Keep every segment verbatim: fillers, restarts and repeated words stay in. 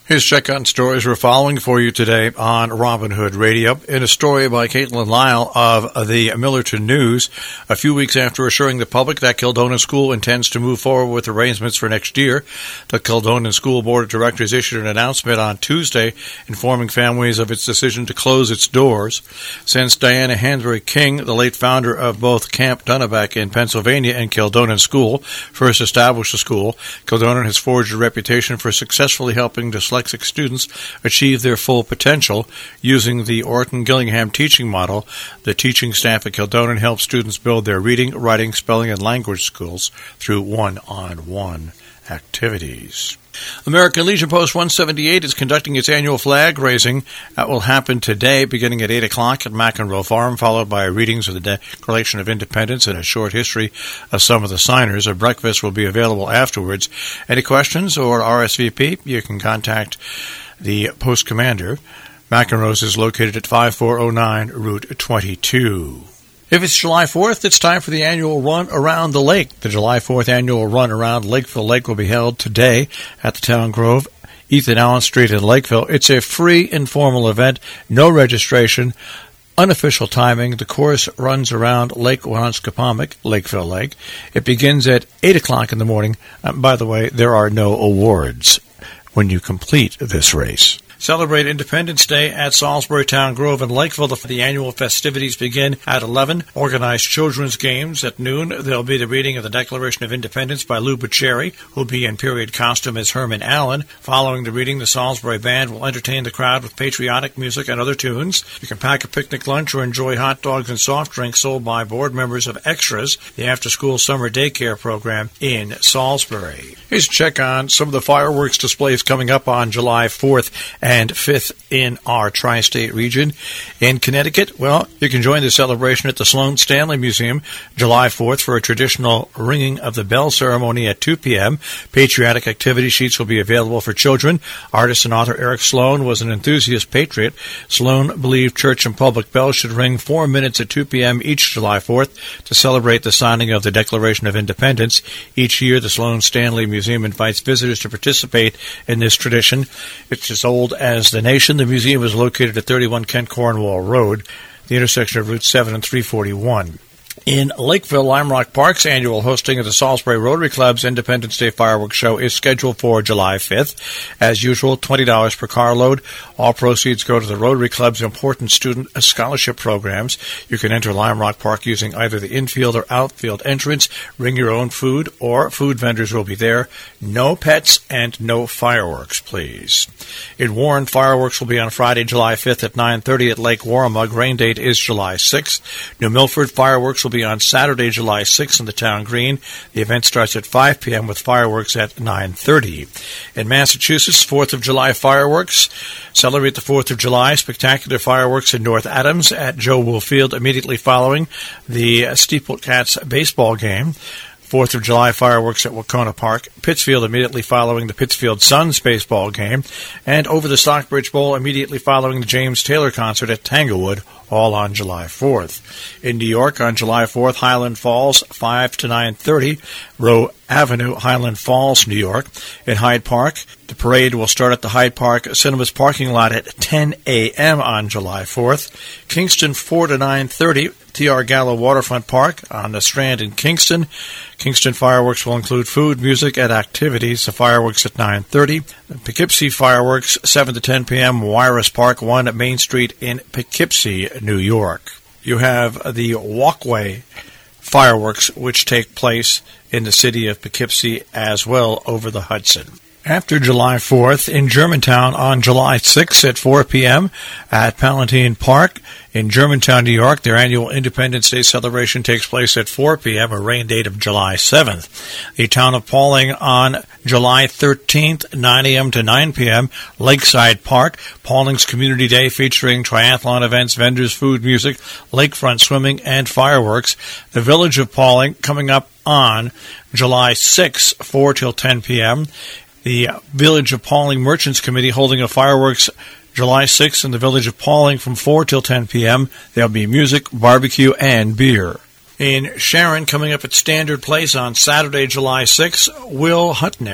Here's check on stories we're following for you today on Robin Hood Radio. In a story by Caitlin Lyle of the Millerton News, a few weeks after assuring the public that Kildonan School intends to move forward with arrangements for next year, the Kildonan School Board of Directors issued an announcement on Tuesday informing families of its decision to close its doors. Since Diana Hansberry King, the late founder of both Camp Dunnebeck in Pennsylvania and Kildonan School, first established the school, Kildonan has forged a reputation for successfully helping dyslexic students achieve their full potential using the Orton Gillingham teaching model. The teaching staff at Kildonan helps students build their reading, writing, spelling, and language skills through one-on-one activities. American Legion Post one seventy-eight is conducting its annual flag raising. That will happen today beginning at eight o'clock at McEnroe Farm, followed by readings of the Declaration of Independence and a short history of some of the signers. A breakfast will be available afterwards. Any questions or R S V P, you can contact the post commander. McEnroe's is located at five four oh nine Route twenty-two. If it's July fourth, it's time for the annual Run Around the Lake. The July fourth annual Run Around Lakeville Lake will be held today at the Town Grove, Ethan Allen Street in Lakeville. It's a free, informal event, no registration, unofficial timing. The course runs around Lake Woonsocketpomick, Lakeville Lake. It begins at eight o'clock in the morning. Um, by the way, there are no awards when you complete this race. Celebrate Independence Day at Salisbury Town Grove in Lakeville. The annual festivities begin at eleven. Organized children's games at noon. There'll be the reading of the Declaration of Independence by Lou Bucherri, who'll be in period costume as Herman Allen. Following the reading, the Salisbury Band will entertain the crowd with patriotic music and other tunes. You can pack a picnic lunch or enjoy hot dogs and soft drinks sold by board members of Extras, the after-school summer daycare program in Salisbury. Here's a check on some of the fireworks displays coming up on July fourth and fifth in our tri-state region. In Connecticut, well, you can join the celebration at the Sloan Stanley Museum July fourth for a traditional ringing of the bell ceremony at two p.m. Patriotic activity sheets will be available for children. Artist and author Eric Sloan was an enthusiast patriot. Sloan believed church and public bells should ring four minutes at two p.m. each July fourth to celebrate the signing of the Declaration of Independence. Each year, the Sloan Stanley Museum invites visitors to participate in this tradition. It's as old as the nation. The museum is located at thirty-one Kent Cornwall Road, the intersection of Route seven and three forty-one. In Lakeville, Lime Rock Park's annual hosting of the Salisbury Rotary Club's Independence Day Fireworks Show is scheduled for July fifth. As usual, twenty dollars per carload. All proceeds go to the Rotary Club's important student scholarship programs. You can enter Lime Rock Park using either the infield or outfield entrance. Bring your own food, or food vendors will be there. No pets and no fireworks, please. In Warren, fireworks will be on Friday, July fifth at nine thirty at Lake Warramug. Rain date is July sixth. New Milford, fireworks will be on Saturday, July sixth in the Town Green. The event starts at five p.m. with fireworks at nine thirty. In Massachusetts, fourth of July fireworks. Celebrate the fourth of July. Spectacular fireworks in North Adams at Joe Wool Field immediately following the Steeplecats baseball game. fourth of July fireworks at Wacona Park, Pittsfield immediately following the Pittsfield Suns baseball game, and over the Stockbridge Bowl immediately following the James Taylor concert at Tanglewood, all on July fourth. In New York on July fourth, Highland Falls, five to nine thirty, Rowe Avenue, Highland Falls, New York. In Hyde Park, the parade will start at the Hyde Park Cinemas parking lot at ten a.m. on July fourth. Kingston, four to nine thirty, T R. Gallo Waterfront Park on the Strand in Kingston. Kingston fireworks will include food, music, and activities. The fireworks at nine thirty. Poughkeepsie fireworks, seven to ten p.m., Wirus Park, one at Main Street in Poughkeepsie, New York. You have the Walkway fireworks, which take place in the city of Poughkeepsie as well over the Hudson. After July fourth, in Germantown on July sixth at four p.m. at Palatine Park in Germantown, New York, their annual Independence Day celebration takes place at four p.m., a rain date of July seventh. The town of Pauling on July thirteenth, nine a.m. to nine p.m., Lakeside Park, Pauling's Community Day featuring triathlon events, vendors, food, music, lakefront swimming, and fireworks. The Village of Pauling coming up on July sixth, four till ten p.m., the Village of Pauling Merchants Committee holding a fireworks July sixth in the Village of Pauling from four till ten p.m. There'll be music, barbecue, and beer. In Sharon, coming up at Standard Place on Saturday, July sixth, Will Hutnick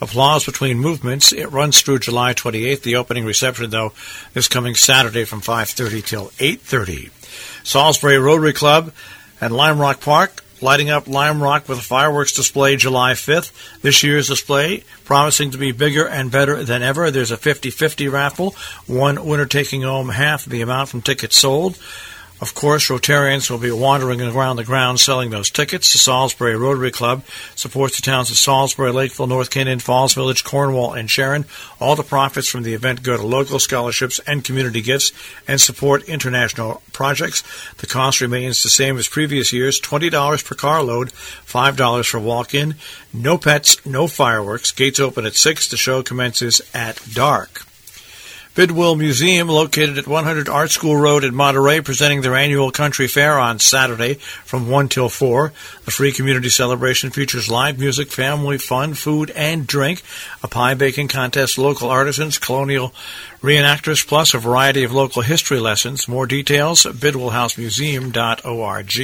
Applause between movements. It runs through July twenty-eighth. The opening reception, though, is coming Saturday from five thirty till eight thirty. Salisbury Rotary Club and Lime Rock Park, lighting up Lime Rock with a fireworks display July fifth. This year's display promising to be bigger and better than ever. There's a fifty-fifty raffle, one winner taking home half the amount from tickets sold. Of course, Rotarians will be wandering around the grounds selling those tickets. The Salisbury Rotary Club supports the towns of Salisbury, Lakeville, North Canaan, Falls Village, Cornwall, and Sharon. All the profits from the event go to local scholarships and community gifts and support international projects. The cost remains the same as previous years, twenty dollars per carload, five dollars for walk-in. No pets, no fireworks. Gates open at six. The show commences at dark. Bidwell Museum, located at one hundred Art School Road in Monterey, presenting their annual country fair on Saturday from one till four. The free community celebration features live music, family fun, food, and drink, a pie baking contest, local artisans, colonial reenactors, plus a variety of local history lessons. More details at bidwell house museum dot org.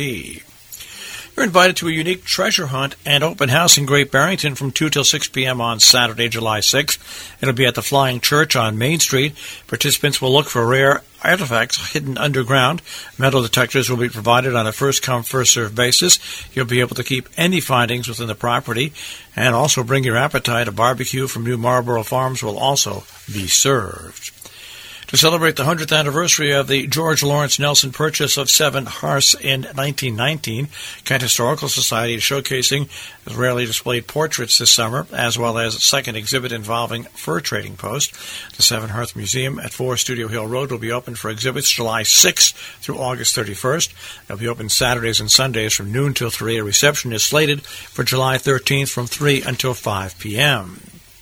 You're invited to a unique treasure hunt and open house in Great Barrington from two till six p.m. on Saturday, July sixth. It'll be at the Flying Church on Main Street. Participants will look for rare artifacts hidden underground. Metal detectors will be provided on a first-come, first-served basis. You'll be able to keep any findings within the property and also bring your appetite. A barbecue from New Marlborough Farms will also be served. To celebrate the one hundredth anniversary of the George Lawrence Nelson purchase of Seven Hearths in nineteen nineteen, Kent Historical Society is showcasing rarely displayed portraits this summer, as well as a second exhibit involving fur trading post. The Seven Hearth Museum at four Studio Hill Road will be open for exhibits July sixth through August thirty-first. They'll be open Saturdays and Sundays from noon till three. A reception is slated for July thirteenth from three until five p.m.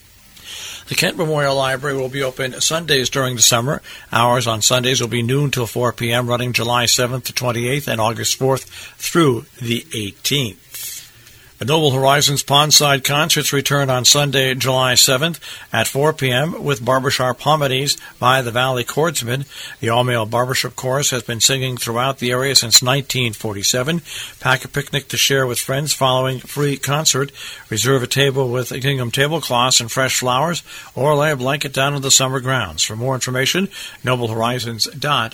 The Kent Memorial Library will be open Sundays during the summer. Hours on Sundays will be noon till four p.m., running July seventh to twenty-eighth and August fourth through the eighteenth. The Noble Horizons Pondside Concerts return on Sunday, July seventh at four p.m. with barbershop harmonies by the Valley Chordsmen. The all-male barbershop chorus has been singing throughout the area since nineteen forty-seven. Pack a picnic to share with friends following free concert. Reserve a table with gingham tablecloths and fresh flowers, or lay a blanket down on the summer grounds. For more information, noble horizons dot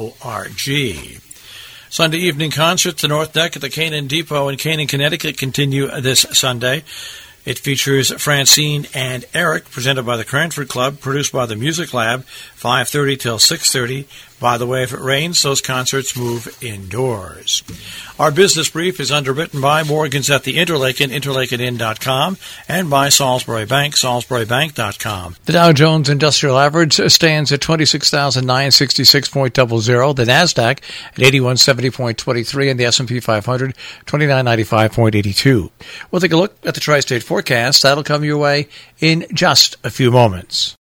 org. Sunday evening concerts, the North Deck at the Canaan Depot in Canaan, Connecticut, continue this Sunday. It features Francine and Eric, presented by the Cranford Club, produced by the Music Lab, five thirty till six thirty. By the way, if it rains, those concerts move indoors. Our business brief is underwritten by Morgans at the Interlaken, interlaken inn dot com, and by Salisbury Bank, salisbury bank dot com. The Dow Jones Industrial Average stands at twenty-six thousand nine hundred sixty-six point zero zero, the NASDAQ at eighty-one seventy point two three, and the S and P five hundred, twenty-nine ninety-five point eight two. We'll take a look at the Tri-State forecast. That'll come your way in just a few moments.